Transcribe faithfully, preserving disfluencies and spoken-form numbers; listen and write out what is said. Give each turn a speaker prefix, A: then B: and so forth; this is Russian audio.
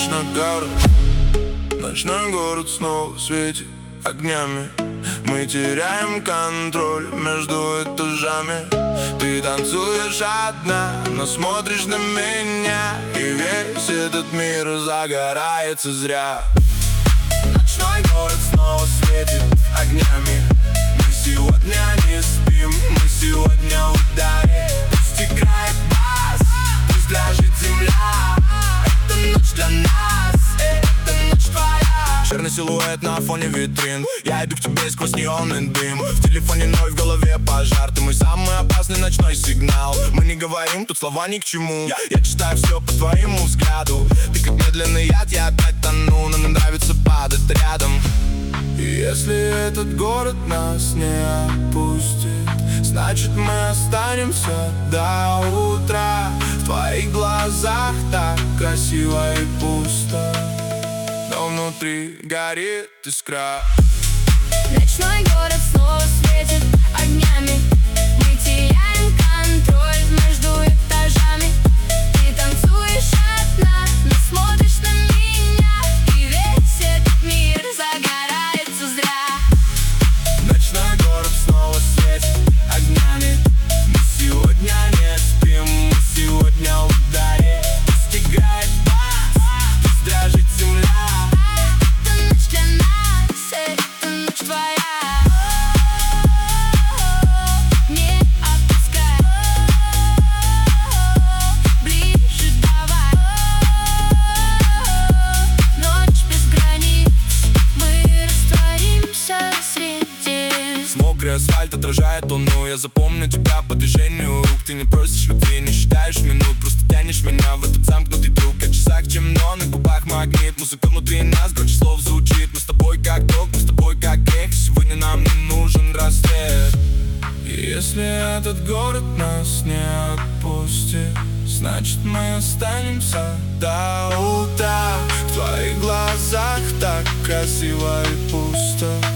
A: Ночной город, ночной город снова светит огнями. Мы теряем контроль между этажами. Ты танцуешь одна, но смотришь на меня, и весь этот мир загорается зря. Ночной город снова светит огнями. Мы сегодня не спим, мы сегодня в ударе. Пусть играет бас, пусть ляжет земля. Это ночь для нас, это ночь твоя. Черный силуэт на фоне витрин. Я иду к тебе сквозь неонный дым. В телефоне ноль, в голове пожар. Ты мой самый опасный ночной сигнал. Мы не говорим, тут слова ни к чему. Я, я читаю все по твоему взгляду. Ты как медленный яд, я опять тону. Но мне нравится падать рядом. И если этот город нас не отпустит, значит мы останемся до утра. В твоих глазах так красиво и пусто, но внутри горит искра.
B: Ночной город снова светит огнями. Мы теряем контроль между этажами. Ты танцуешь одна, но смотришь на меня, и весь этот мир загорается зря.
A: Ночной город снова светит огнями. Мы сегодня не спим, мы сегодня в ударе. Пусть играет бас, пусть дрожит земля.
B: Это ночь для нас, это ночь твоя. Не отпускай, ближе давай. Ночь без границ, мы растворимся среди.
A: Мокрый асфальт отражает луну. Я запомню тебя по движению рук. Ты не просишь любви, не считаешь минут, просто тянешь меня в этот замкнутый круг. Как в часах темно, на губах магнит. Музыка внутри нас, громче слов звучит. Мы с тобой как ток, мы с тобой как эхо. Сегодня нам не нужен рассвет. И если этот город нас не отпустит, значит мы останемся до утра. В твоих глазах так красиво и пусто,